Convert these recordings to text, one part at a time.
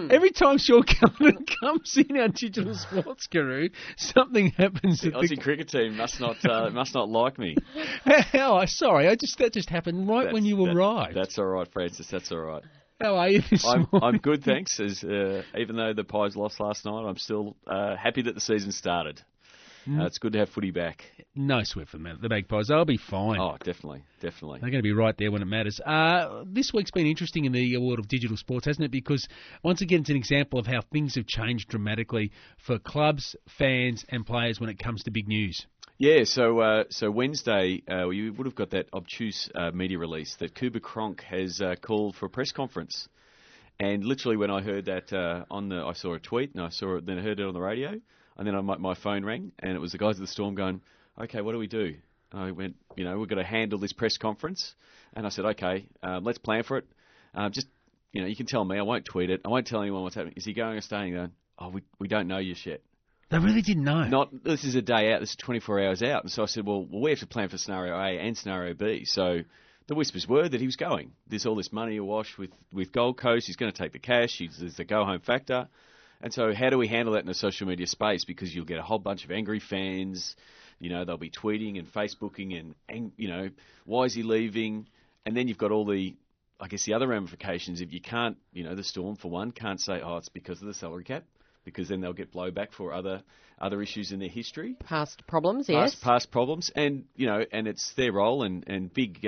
Every time Sean Cullen comes in our digital sports guru, something happens. The Aussie cricket team must not like me. How? Sorry, that just happened when you arrived. That's all right, Francis. That's all right. How are you this morning? I'm good, thanks. Even though the Pies lost last night, I'm still happy that the season started. It's good to have footy back. No sweat for the Magpies. They'll be fine. Oh, definitely. They're going to be right there when it matters. This week's been interesting in the world of digital sports, hasn't it? Because, once again, it's an example of how things have changed dramatically for clubs, fans and players when it comes to big news. Yeah, so Wednesday, you would have got that obtuse media release that Cooper Cronk has called for a press conference. And literally when I heard that I saw a tweet and then I heard it on the radio. And then my phone rang, and it was the guys at the Storm going, okay, what do we do? And I went, we've got to handle this press conference. And I said, okay, let's plan for it. You can tell me. I won't tweet it. I won't tell anyone what's happening. Is he going or staying? Going, we don't know just yet. They really didn't know. This is a day out. This is 24 hours out. And so I said, well, we have to plan for scenario A and scenario B. So the whispers were that he was going. There's all this money awash with Gold Coast. He's going to take the cash. There's the go-home factor. And so how do we handle that in a social media space? Because you'll get a whole bunch of angry fans. They'll be tweeting and Facebooking and why is he leaving? And then you've got all the other ramifications. If you can't, the Storm, for one, can't say, it's because of the salary cap, because then they'll get blowback for other issues in their history. Past problems, yes. Past problems. And, and it's their role and big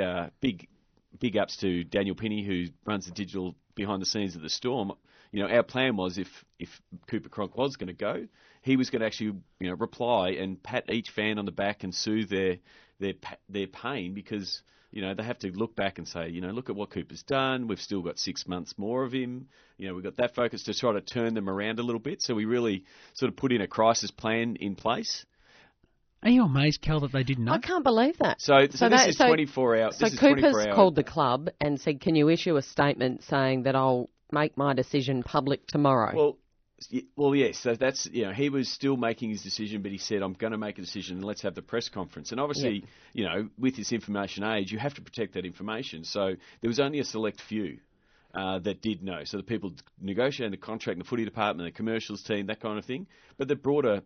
ups to Daniel Penny, who runs the digital behind the scenes of the Storm. Our plan was if Cooper Cronk was going to go, he was going to actually, reply and pat each fan on the back and soothe their pain because, they have to look back and say, look at what Cooper's done. We've still got 6 months more of him. We've got that focus to try to turn them around a little bit. So we really sort of put in a crisis plan in place. Are you amazed, Cal, that they didn't know? I can't believe that. So this is 24 hours. So Cooper's called the club and said, can you issue a statement saying that I'll make my decision public tomorrow? Well, yes. So that's, he was still making his decision, but he said, I'm going to make a decision and let's have the press conference. And obviously, with this information age, you have to protect that information. So there was only a select few that did know. So the people negotiating the contract, the footy department, the commercials team, that kind of thing. But the broader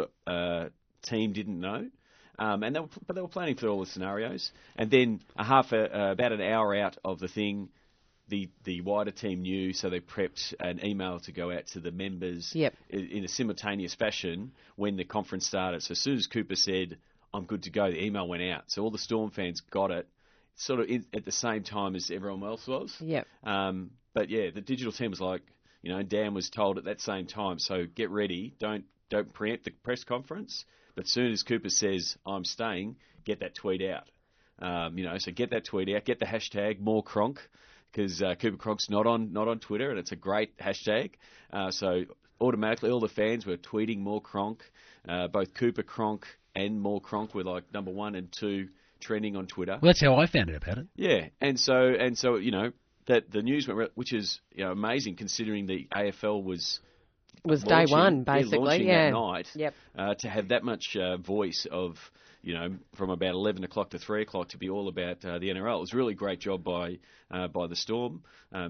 team didn't know. But they were planning for all the scenarios. And then about an hour out of the thing, the wider team knew, so they prepped an email to go out to the members in a simultaneous fashion when the conference started. So as soon as Cooper said, I'm good to go, the email went out. So all the Storm fans got it sort of at the same time as everyone else was. Yep. But, the digital team was like, Dan was told at that same time, so get ready, don't preempt the press conference. But as soon as Cooper says, I'm staying, get that tweet out. So get that tweet out, get the hashtag #MoreCronk. Because Cooper Cronk's not on Twitter, and it's a great hashtag. So automatically, all the fans were tweeting more Cronk. Both Cooper Cronk and more Cronk were like number 1 and 2 trending on Twitter. Well, that's how I found out about it. Yeah, and so that the news went, which is amazing considering the AFL was day one basically. That night. Yep. To have that much voice of. From about 11 o'clock to 3 o'clock to be all about the NRL. It was a really great job by the Storm.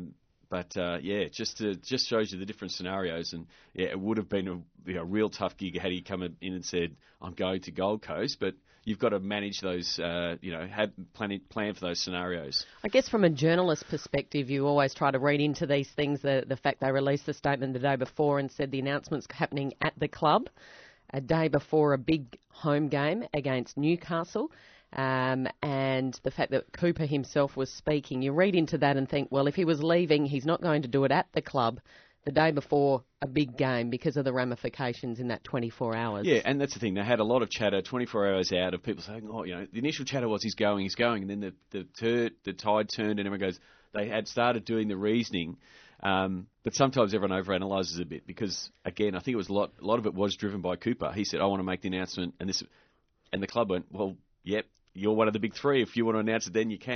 It just shows you the different scenarios. And, it would have been a real tough gig had he come in and said, I'm going to Gold Coast. But you've got to manage those, have plan for those scenarios. I guess from a journalist perspective, you always try to read into these things, the fact they released the statement the day before and said the announcement's happening at the club a day before a big home game against Newcastle, and the fact that Cooper himself was speaking. You read into that and think, well, if he was leaving, he's not going to do it at the club the day before a big game because of the ramifications in that 24 hours. Yeah, and that's the thing. They had a lot of chatter 24 hours out of people saying, the initial chatter was he's going, and then the tide turned and everyone goes, they had started doing the reasoning. But sometimes everyone overanalyzes a bit because, again, I think it was a lot of it was driven by Cooper. He said, I want to make the announcement, and the club went, well, yep, you're one of the big three. If you want to announce it, then you can.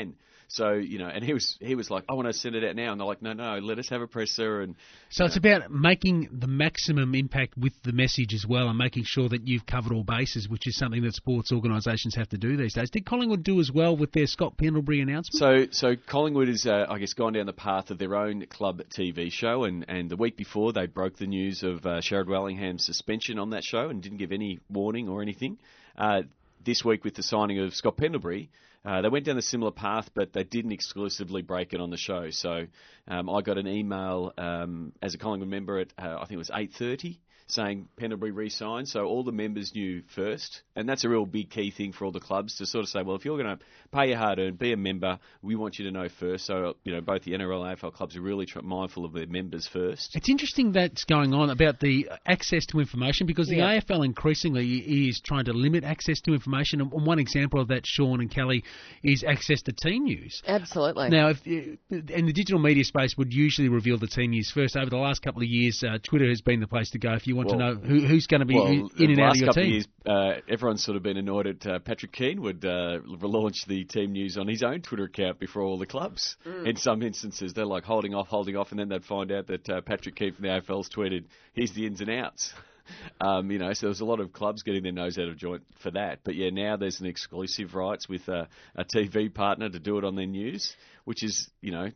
So, and he was like, I want to send it out now. And they're like, no, let us have a presser. And so it's about making the maximum impact with the message as well, and making sure that you've covered all bases, which is something that sports organisations have to do these days. Did Collingwood do as well with their Scott Pendlebury announcement? So Collingwood has, I guess, gone down the path of their own club TV show, and the week before they broke the news of Sherrod Wellingham's suspension on that show and didn't give any warning or anything. This week with the signing of Scott Pendlebury, they went down a similar path, but they didn't exclusively break it on the show. So I got an email as a Collingwood member at, I think it was 8:30, saying Pendlebury re-signed. So all the members knew first. And that's a real big key thing for all the clubs to sort of say, well, if you're going to pay your hard-earned, be a member, we want you to know first. So, both the NRL and AFL clubs are really mindful of their members first. It's interesting that's going on about the access to information, because the AFL increasingly is trying to limit access to information. And one example of that, Sean and Kelly, is access to team news. Absolutely. Now, and the digital media space would usually reveal the team news first. Over the last couple of years, Twitter has been the place to go if you want to know who's going to be in and out of your team. The last couple of years, everyone's sort of been annoyed at Patrick Keane would relaunch the team news on his own Twitter account before all the clubs. In some instances, they're like holding off, and then they'd find out that Patrick Keane from the AFL's tweeted, here's the ins and outs. So there's a lot of clubs getting their nose out of joint for that. But now there's an exclusive rights with a TV partner to do it on their news, which is,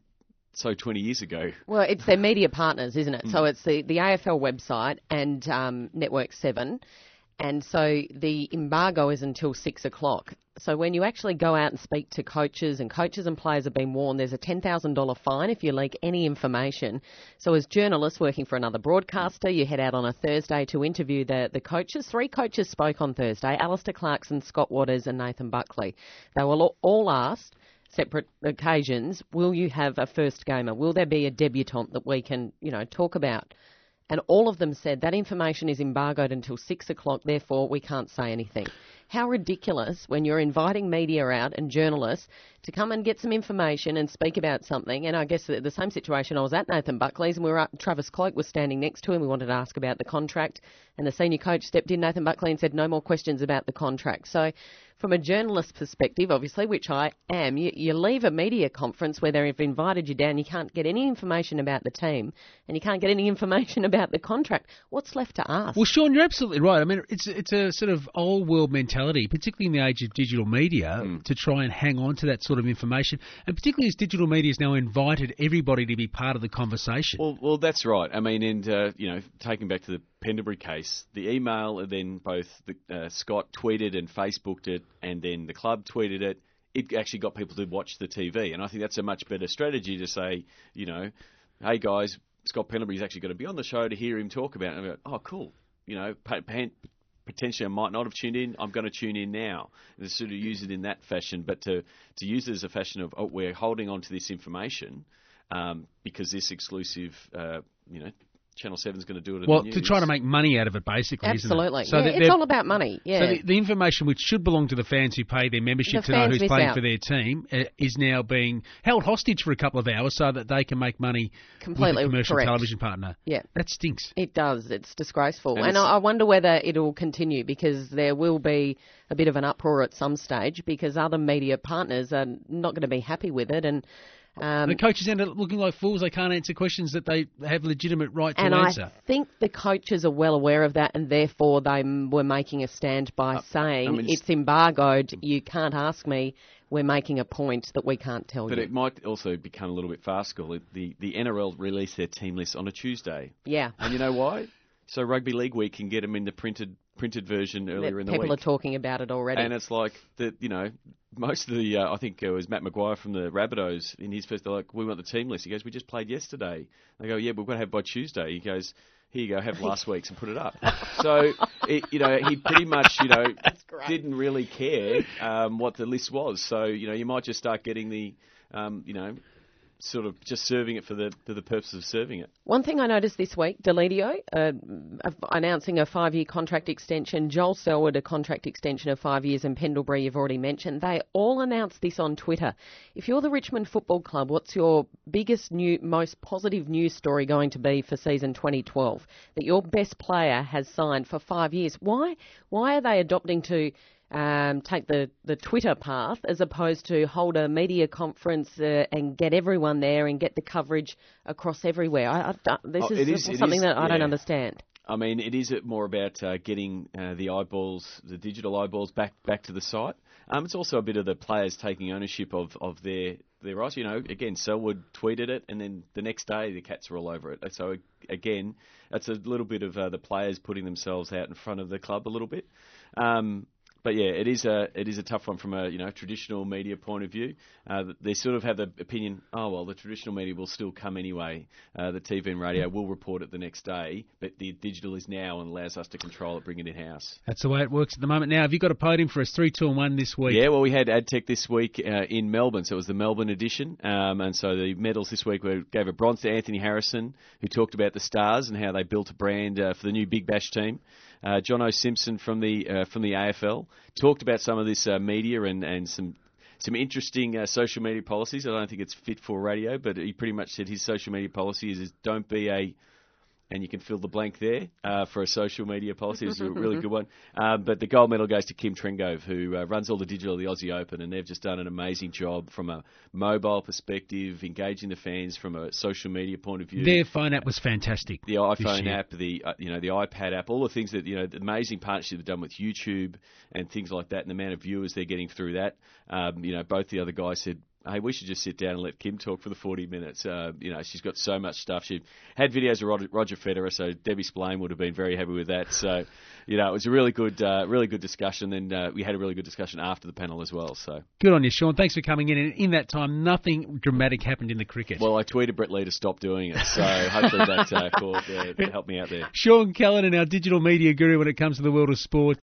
so 20 years ago. Well, it's their media partners, isn't it? So it's the AFL website and Network 7. And so the embargo is until 6 o'clock. So when you actually go out and speak to coaches and players have been warned, there's a $10,000 fine if you leak any information. So as journalists working for another broadcaster, you head out on a Thursday to interview the coaches. 3 coaches spoke on Thursday: Alistair Clarkson, Scott Waters and Nathan Buckley. They were all asked, separate occasions, will you have a first gamer? Will there be a debutant that we can, talk about? And all of them said that information is embargoed until 6 o'clock, therefore we can't say anything. How ridiculous when you're inviting media out and journalists to come and get some information and speak about something. And I guess the same situation, I was at Nathan Buckley's and Travis Cloak was standing next to him. We wanted to ask about the contract, and the senior coach stepped in, Nathan Buckley, and said no more questions about the contract. So from a journalist perspective, obviously, which I am, you leave a media conference where they've invited you down, you can't get any information about the team and you can't get any information about the contract. What's left to ask? Well, Sean, you're absolutely right. I mean, it's a sort of old world mentality, particularly in the age of digital media, to try and hang on to that sort of information, and particularly as digital media has now invited everybody to be part of the conversation. Well, that's right. I mean, and taking back to the Pendlebury case, the email, and then both Scott tweeted and Facebooked it, and then the club tweeted it. It actually got people to watch the TV, and I think that's a much better strategy to say, hey guys, Scott Pendlebury's actually going to be on the show to hear him talk about it. And I go, oh, cool. Potentially I might not have tuned in. I'm going to tune in now. And sort of use it in that fashion, but to use it as a fashion of, we're holding on to this information because this exclusive, Channel 7's going to do it. Well, to try to make money out of it, basically, absolutely. Isn't it? So it's all about money. Yeah. So the information which should belong to the fans who pay their membership to know who's playing for their team is now being held hostage for a couple of hours so that they can make money completely with a commercial correct. television partner. Yeah, that stinks. It does. It's disgraceful, and I wonder whether it'll continue, because there will be a bit of an uproar at some stage because other media partners are not going to be happy with it, and the coaches end up looking like fools. They can't answer questions that they have legitimate right to answer. And I think the coaches are well aware of that, and therefore they were making a stand by saying it's embargoed. You can't ask me. We're making a point that we can't tell you. But it might also become a little bit farcical. The NRL released their team list on a Tuesday. Yeah. And you know why? So Rugby League Week can get them in the printed version earlier in the week. People are talking about it already. And it's like, most of the, I think it was Matt Maguire from the Rabbitohs, in his first, they're like, we want the team list. He goes, we just played yesterday. They go, yeah, but we've got to have by Tuesday. He goes, here you go, have last week's and put it up. So, he pretty much, didn't really care what the list was. So, you might just start getting the, sort of just serving it for the purpose of serving it. One thing I noticed this week, Deledio announcing a 5-year contract extension, Joel Selwood a contract extension of 5 years, and Pendlebury you've already mentioned. They all announced this on Twitter. If you're the Richmond Football Club, what's your biggest most positive news story going to be for season 2012? That your best player has signed for 5 years. Why are they adopting to take the Twitter path as opposed to hold a media conference and get everyone there and get the coverage across everywhere. This is something that I don't understand. I mean, it is more about getting the eyeballs, the digital eyeballs, back to the site. It's also a bit of the players taking ownership of their rights. You know, again, Selwood tweeted it, and then the next day the Cats were all over it. So again, that's a little bit of the players putting themselves out in front of the club a little bit. But yeah, it is a tough one from a traditional media point of view. They sort of have the opinion, oh well, the traditional media will still come anyway. The TV and radio will report it the next day, but the digital is now and allows us to control it, bring it in house. That's the way it works at the moment. Now, have you got a podium for us? 3, 2, and 1 this week. Yeah, well, we had AdTech this week in Melbourne, so it was the Melbourne edition, and so the medals this week we gave a bronze to Anthony Harrison, who talked about the Stars and how they built a brand for the new Big Bash team. John O'Simpson from the AFL talked about some of this media and some interesting social media policies. I don't think it's fit for radio, but he pretty much said his social media policy is don't be a, and you can fill the blank there for a social media policy. It's a really good one. But the gold medal goes to Kim Trengove, who runs all the digital of the Aussie Open, and they've just done an amazing job from a mobile perspective, engaging the fans from a social media point of view. Their phone app was fantastic. The iPhone app, the iPad app, all the things that the amazing partnership they've done with YouTube and things like that, and the amount of viewers they're getting through that. Both the other guys said, hey, we should just sit down and let Kim talk for the 40 minutes. She's got so much stuff. She had videos of Roger Federer, so Debbie Splane would have been very happy with that. So, it was a really good discussion. And we had a really good discussion after the panel as well. So good on you, Sean. Thanks for coming in. And in that time, nothing dramatic happened in the cricket. Well, I tweeted Brett Lee to stop doing it. So hopefully that helped me out there. Sean Callanan, our digital media guru when it comes to the world of sport.